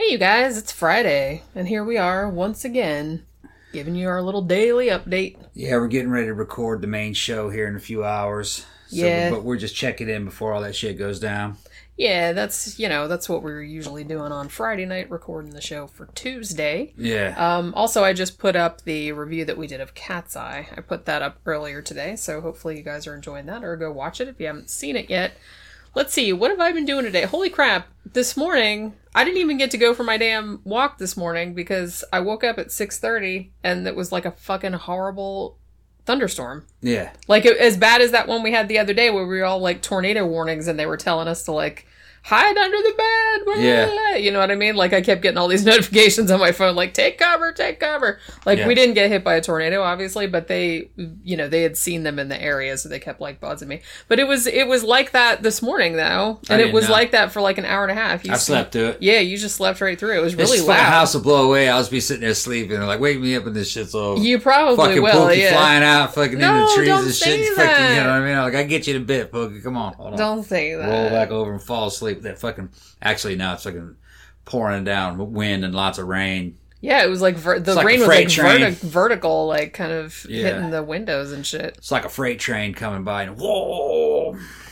Hey you guys, it's Friday, and here we are once again, giving you our little daily update. Yeah, we're getting ready to record the main show here in a few hours. But we're just checking in before all that shit goes down. Yeah, that's what we're usually doing on Friday night, recording the show for Tuesday. Yeah. Also, I just put up the review that we did of Cat's Eye. I put that up earlier today, so hopefully you guys are enjoying that, or go watch it if you haven't seen it yet. Let's see, what have I been doing today? Holy crap, this morning, I didn't even get to go for my damn walk this morning because I woke up at 6:30 and it was like a fucking horrible thunderstorm. Yeah. Like, as bad as that one we had the other day where we were all like tornado warnings and they were telling us to like, hide under the bed. Blah, yeah. Blah, blah. You know what I mean? Like, I kept getting all these notifications on my phone, like, take cover, take cover. Like, we didn't get hit by a tornado, obviously, but they, they had seen them in the area, so they kept, like, buzzing me. But it was like that this morning, though. And it was like that for, like, an hour and a half. I slept through it. Yeah, you just slept right through it. It was really loud. The house will blow away. I'll just be sitting there sleeping. They're like, wake me up when this shit's over. You probably fucking will, Pookie flying out, fucking in the trees and shit. That. You know what I mean? Like, I get you to bed, Pookie. Come on. Hold on. Don't say that. Roll back over and fall asleep. That fucking... Actually, now it's fucking pouring down, wind and lots of rain. Yeah, it was like the rain was like vertical, like kind of hitting the windows and shit. It's like a freight train coming by and whoa,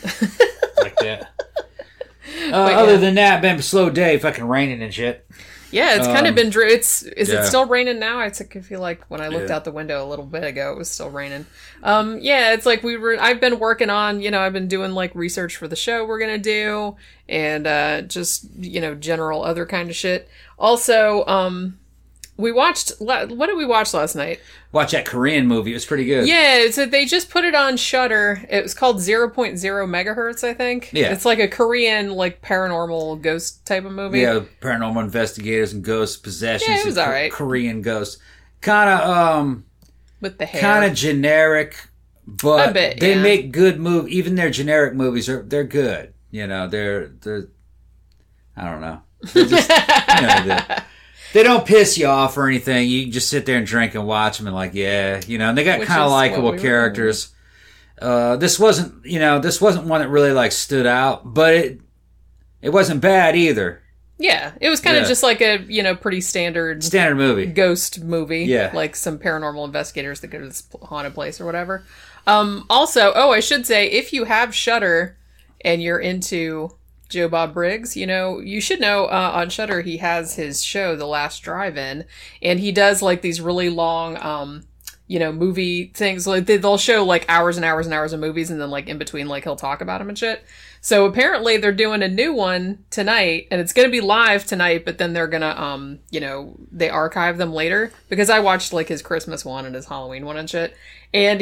like that. Other than that, been a slow day, fucking raining and shit. Yeah, it's kind of been. Is it still raining now? I feel like when I looked out the window a little bit ago, it was still raining. Yeah, it's like I've been working on. I've been doing like research for the show we're gonna do, and just general other kind of shit. Also, we watched. What did we watch last night? Watch that Korean movie. It was pretty good. Yeah, so they just put it on Shudder. It was called 0.0 megahertz, I think. Yeah. It's like a Korean, like, paranormal ghost type of movie. Yeah, paranormal investigators and ghosts, possessions. Yeah, it was alright. Korean ghosts. Kind of, with the hair. Kind of generic, but they make good movies. Even their generic movies, they're good. They're I don't know. They're just, they don't piss you off or anything. You can just sit there and drink and watch them and and they got kind of likable characters. This wasn't one that really like stood out, but it wasn't bad either. Yeah, it was kind of just like a, pretty standard movie. Ghost movie. Yeah. Like some paranormal investigators that go to this haunted place or whatever. Also, I should say, if you have Shudder and you're into Joe Bob Briggs, you should know on Shudder he has his show, The Last Drive-In, and he does like these really long, movie things. Like they'll show like hours and hours and hours of movies, and then like in between, like he'll talk about them and shit. So apparently they're doing a new one tonight, and it's going to be live tonight, but then they're going to, they archive them later, because I watched like his Christmas one and his Halloween one and shit. And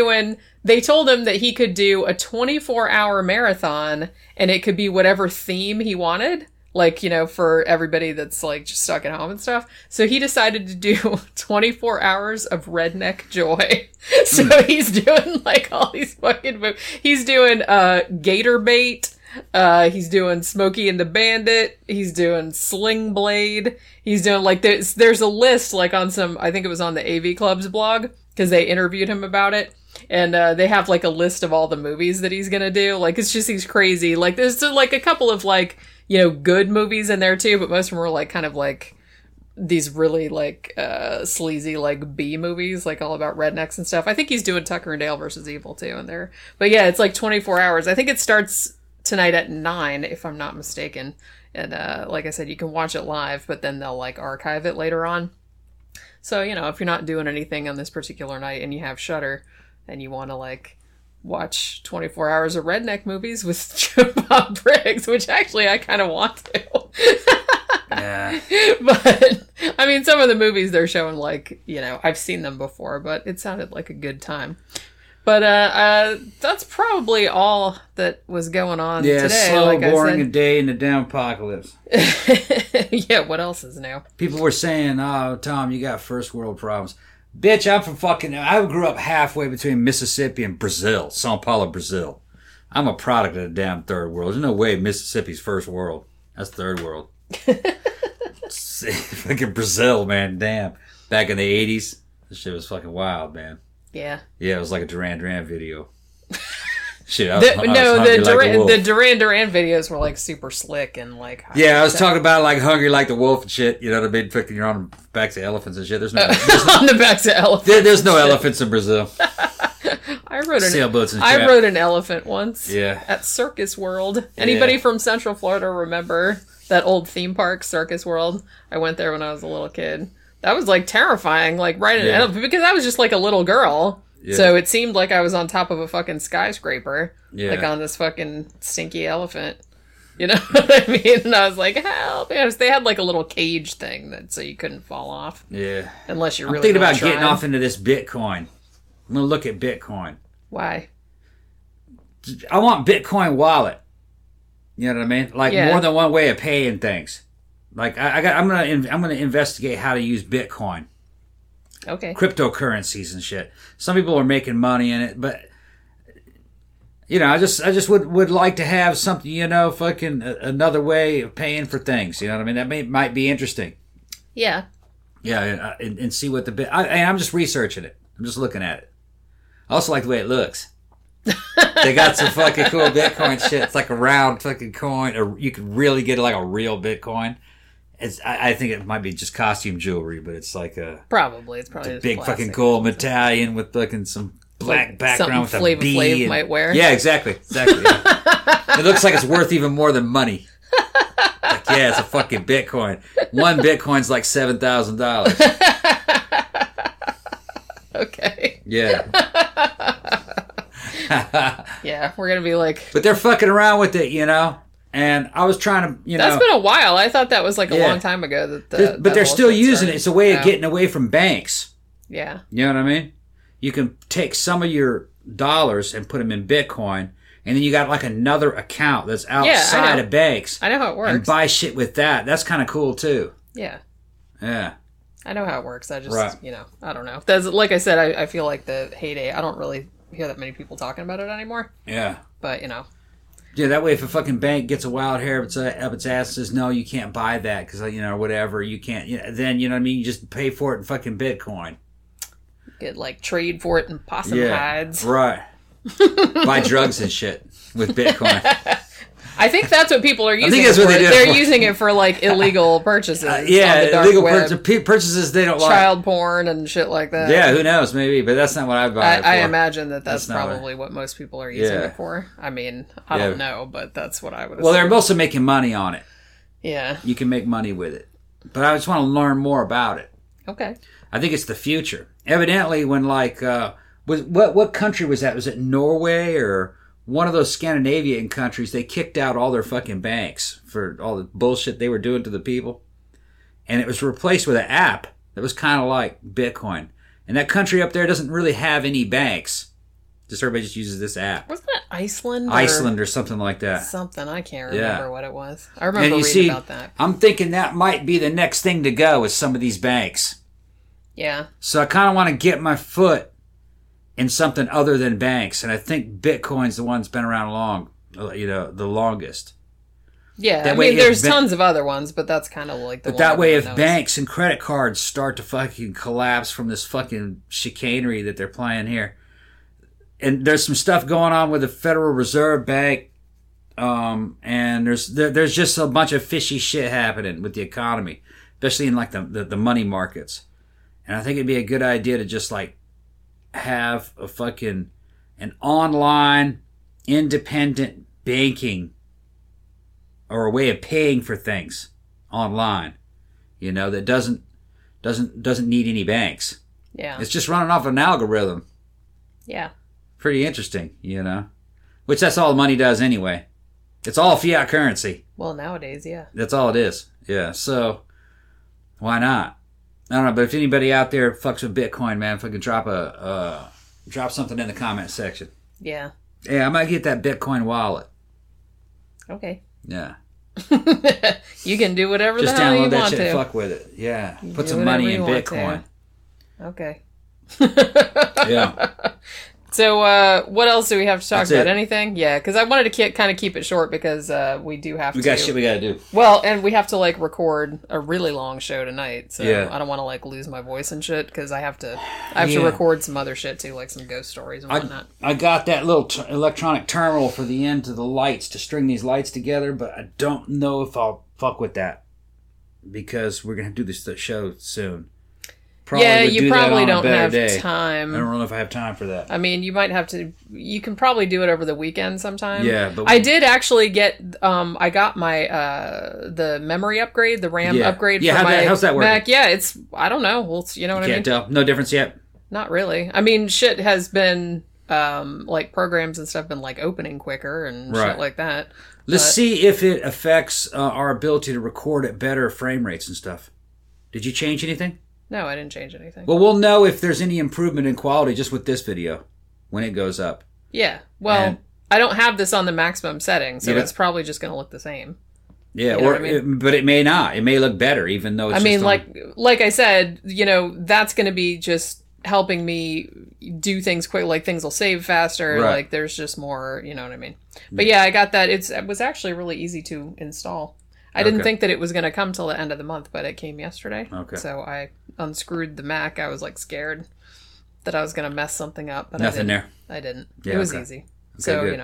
they told him that he could do a 24-hour marathon, and it could be whatever theme he wanted. Like, for everybody that's like just stuck at home and stuff. So he decided to do 24 hours of redneck joy. So he's doing like all these fucking movies. He's doing Gator Bait. He's doing Smokey and the Bandit. He's doing Sling Blade. He's doing like there's a list like on I think it was on the AV Club's blog, because they interviewed him about it. And they have like a list of all the movies that he's gonna do. Like, it's just, he's crazy. Like, there's like a couple of like, good movies in there too, but most of them were like kind of like these really like sleazy like B movies, like all about rednecks and stuff. I think he's doing Tucker and Dale versus Evil too in there. But yeah, it's like 24 hours. I think it starts tonight at 9, if I'm not mistaken. And like I said, you can watch it live, but then they'll like archive it later on. So, if you're not doing anything on this particular night and you have Shudder and you want to like watch 24 hours of redneck movies with Joe Bob Briggs, which actually I kind of want to. Yeah. But, I mean, some of the movies they're showing, like, I've seen them before, but it sounded like a good time. But that's probably all that was going on today. Slow, like boring a day in the damn apocalypse. Yeah, what else is new? People were saying, oh, Tom, you got first world problems. Bitch, I'm from I grew up halfway between Mississippi and Brazil, São Paulo, Brazil. I'm a product of the damn third world. There's no way Mississippi's first world. That's third world. Fucking Brazil, man, damn. Back in the 80s, this shit was fucking wild, man. Yeah. Yeah, it was like a Duran Duran video. Shit, the Duran Duran videos were like super slick and like. Yeah, I was talking about like hungry like the wolf and shit. You know what I mean? Fucking, you're on the backs of elephants and shit. There's no on the backs of elephants. There's no elephants in Brazil. I rode sailboats and I rode an elephant once. Yeah. At Circus World. Anybody from Central Florida remember that old theme park, Circus World? I went there when I was a little kid. That was like terrifying, like riding an elephant, because I was just like a little girl. Yeah. So it seemed like I was on top of a fucking skyscraper, like on this fucking stinky elephant. You know what I mean? And I was like, help! They had like a little cage thing so you couldn't fall off. Yeah. Unless you're really. I'm thinking about getting off into this Bitcoin. I'm gonna look at Bitcoin. Why? I want Bitcoin wallet. You know what I mean? Like more than one way of paying things. Like I'm gonna investigate how to use Bitcoin. Okay. Cryptocurrencies and shit. Some people are making money in it, but you know, I just would like to have something, you know, fucking another way of paying for things. You know what I mean? That might be interesting. Yeah. Yeah, and see what I'm just researching it. I'm just looking at it. I also like the way it looks. They got some fucking cool Bitcoin shit. It's like a round fucking coin, or you could really get like a real Bitcoin. I think it might be just costume jewelry, but it's like it's probably a big fucking gold medallion with fucking some black background with a B. Flav might wear. Yeah, exactly. Yeah. It looks like it's worth even more than money. Like, yeah, it's a fucking Bitcoin. One Bitcoin's like $7,000. Okay. Yeah. Yeah, we're gonna be like. But they're fucking around with it, you know. And I was trying to, you know... That's been a while. I thought that was like a long time ago. But they're still using it. It's a way of getting away from banks. Yeah. You know what I mean? You can take some of your dollars and put them in Bitcoin, and then you got like another account that's outside of banks. I know how it works. And buy shit with that. That's kind of cool, too. Yeah. Yeah. I know how it works. I just, you know, I don't know. That's, like I said, I feel like the heyday, I don't really hear that many people talking about it anymore. Yeah. But, you know... Yeah, that way if a fucking bank gets a wild hair up its ass and says, no, you can't buy that because, you know, whatever, you can't, you know, then, you know what I mean, you just pay for it in fucking Bitcoin. Get, like, trade for it in possum hides. Right. Buy drugs and shit with Bitcoin. I think that's what people are using it for. They're using it for, like, illegal purchases. Illegal purchases they don't like. Child porn and shit like that. Yeah, who knows, maybe, but that's not what I buy it for. I imagine that's probably what most people are using it for. I mean, I don't know, but that's what I would assume. Well, they're mostly making money on it. Yeah. You can make money with it. But I just want to learn more about it. Okay. I think it's the future. Evidently, when, like, what country was that? Was it Norway or... one of those Scandinavian countries, they kicked out all their fucking banks for all the bullshit they were doing to the people. And it was replaced with an app that was kind of like Bitcoin. And that country up there doesn't really have any banks. Just everybody just uses this app. Wasn't that Iceland? Iceland or something like that. Something. I can't remember what it was. I remember reading about that. I'm thinking that might be the next thing to go with some of these banks. Yeah. So I kind of want to get my foot in something other than banks, and I think Bitcoin's the one that's been around the longest. Yeah, I mean, there's tons of other ones, but that's kind of like the one. But that way, if banks and credit cards start to fucking collapse from this fucking chicanery that they're playing here, and there's some stuff going on with the Federal Reserve Bank, and there's just a bunch of fishy shit happening with the economy, especially in like the money markets, and I think it'd be a good idea to just like have an online independent banking or a way of paying for things online, you know, that doesn't need any banks. Yeah. It's just running off an algorithm. Yeah. Pretty interesting, you know. Which that's all money does anyway. It's all fiat currency. Well, nowadays, yeah. That's all it is. Yeah. So why not? I don't know, but if anybody out there fucks with Bitcoin, man, fucking drop something in the comment section. Yeah. Yeah, I might get that Bitcoin wallet. Okay. Yeah. You can do whatever just the hell you want to. Just download that shit and fuck with it. Yeah. Put some money in Bitcoin. Okay. Yeah. So, what else do we have to talk about? Anything? Yeah, because I wanted to kind of keep it short because we do have to. We got shit we got to do. Well, and we have to like record a really long show tonight, so I don't want to like lose my voice and shit because I have to record some other shit too, like some ghost stories and whatnot. I got that little electronic terminal for the end to the lights to string these lights together, but I don't know if I'll fuck with that because we're gonna do this show soon. You probably don't have time. I don't know if I have time for that. I mean, you might have to. You can probably do it over the weekend sometime. Yeah, but I did actually get. I got my the memory upgrade, the RAM upgrade for my how's that working? Mac. Yeah, it's. I don't know. Well, you know what I mean. Can't tell. No difference yet. Not really. I mean, shit has been like programs and stuff been like opening quicker and shit like that. Let's see if it affects our ability to record at better frame rates and stuff. Did you change anything? No, I didn't change anything. Well, we'll know if there's any improvement in quality just with this video when it goes up. Yeah. Well, I don't have this on the maximum setting, so it's probably just going to look the same. Yeah, you know but it may not. It may look better, even though it's like I said, you know, that's going to be just helping me do things quick. Like, things will save faster. Right. Like, there's just more, you know what I mean? But yeah, I got that. It was actually really easy to install. I didn't think that it was going to come till the end of the month, but it came yesterday. Okay. So I unscrewed the Mac. I was like scared that I was going to mess something up. But Nothing there. I didn't. Yeah, it was easy. Okay, so, good. You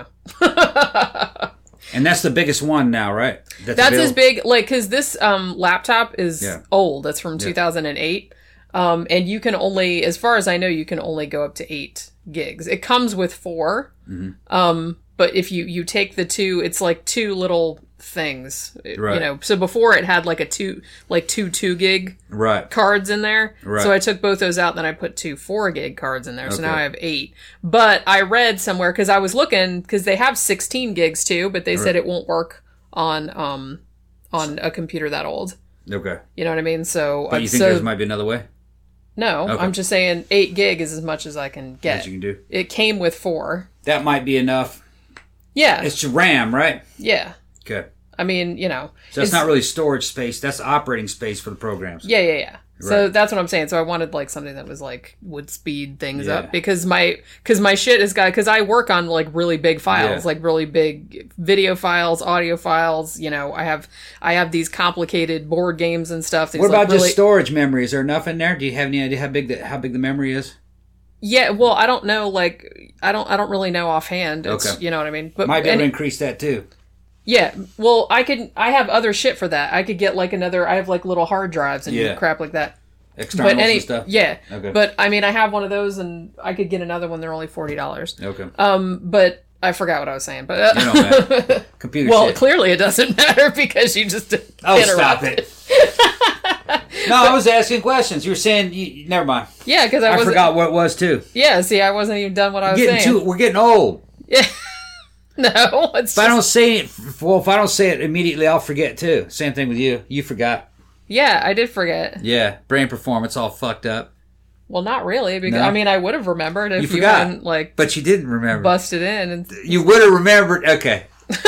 know. And that's the biggest one now, right? That's as big, like, because this laptop is old. It's from 2008. And you can only, as far as I know, you can only go up to 8 gigs. It comes with 4. Mm-hmm. But if you take the 2, it's like 2 little things, you know. So before it had like two 2 gig cards in there. Right. So I took both those out, and then I put 2 4 gig cards in there. So now I have 8. But I read somewhere, because I was looking, because they have 16 gigs too, but they said it won't work on a computer that old. Okay. You know what I mean? So, but you think there might be another way? No, I'm just saying 8 gig is as much as I can get. As you can do. It came with 4. That might be enough. Yeah. It's RAM, right? Yeah. Okay. I mean, you know. So that's not really storage space. That's operating space for the programs. Yeah. Right. So that's what I'm saying. So I wanted like something that was like would speed things up because my shit is because I work on like really big files, like really big video files, audio files. You know, I have these complicated board games and stuff. What about just storage memory? Is there enough in there? Do you have any idea how big the memory is? Yeah, well, I don't know. Like, I don't really know offhand. It's, you know what I mean? But might be able to increase that too. Yeah, well, I have other shit for that. I could get like I have like little hard drives and crap like that. Externals and stuff? Yeah. Okay. But I mean, I have one of those and I could get another one. They're only $40. Okay. But I forgot what I was saying. But you don't matter. Computer well, shit. Clearly it doesn't matter because you just stop it. No, I was asking questions. You were saying, never mind. Yeah, because I forgot what it was too. Yeah, see, I wasn't even done what I was saying. We're getting old. Yeah. No, if I don't say it immediately, I'll forget too. Same thing with you. You forgot. Yeah, I did forget. Yeah, brain performance all fucked up. Well, not really. Because I mean, I would have remembered if you hadn't but you didn't remember. Busted in, and you would have remembered. Okay.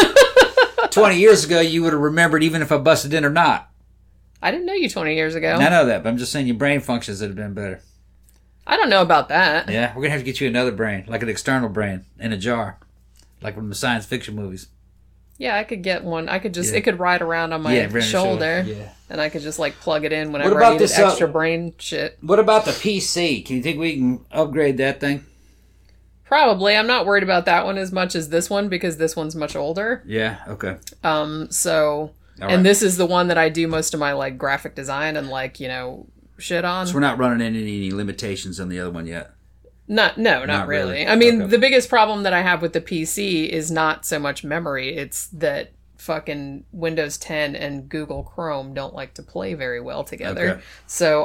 20 years ago, you would have remembered even if I busted in or not. I didn't know you 20 years ago. I know that, but I'm just saying your brain functions would have been better. I don't know about that. Yeah, we're gonna have to get you another brain, like an external brain in a jar. Like from the science fiction movies. Yeah, I could get one. I could just, it could ride around on my shoulder. Yeah. And I could just like plug it in whenever I needed extra brain shit. What about the PC? Can you think we can upgrade that thing? Probably. I'm not worried about that one as much as this one because this one's much older. Yeah, okay. So, and this is the one that I do most of my like graphic design and like, you know, shit on. So we're not running into any limitations on the other one yet? Not really. I mean, the biggest problem that I have with the PC is not so much memory. It's that fucking Windows 10 and Google Chrome don't like to play very well together. Okay. So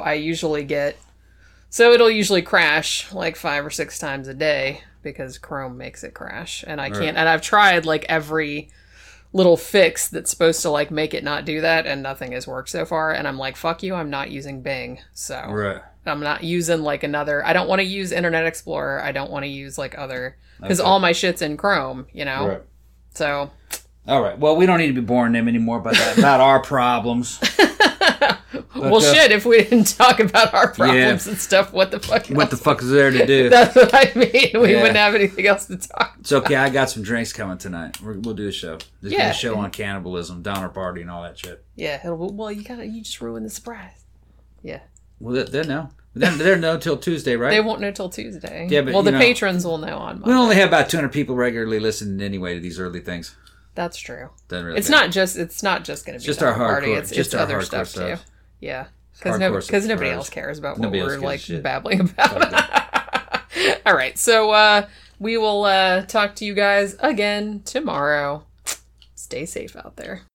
it'll usually crash like 5 or 6 times a day because Chrome makes it crash. And I can't, and I've tried like every little fix that's supposed to like make it not do that and nothing has worked so far. And I'm like, fuck you, I'm not using Bing. So I'm not using like I don't want to use Internet Explorer. I don't want to use like other, because all my shit's in Chrome, you know? Right. So. All right. Well, we don't need to be boring them anymore about our problems. Well, shit, if we didn't talk about our problems and stuff, what the fuck is there to do? That's what I mean. We wouldn't have anything else to talk about. It's okay. I got some drinks coming tonight. We'll do a show. There's a show on cannibalism, Donner Party, and all that shit. Yeah. Well, you just ruined the surprise. Yeah. Well, they'll know. They'll know till Tuesday, right? They won't know till Tuesday. Yeah, but, the patrons will know on Monday. We only have about 200 people regularly listening anyway to these early things. That's true. Really it's not just going to be just our hardcore party. It's other stuff too. Yeah, because nobody else cares about what we're like babbling about. All right, so we will talk to you guys again tomorrow. Stay safe out there.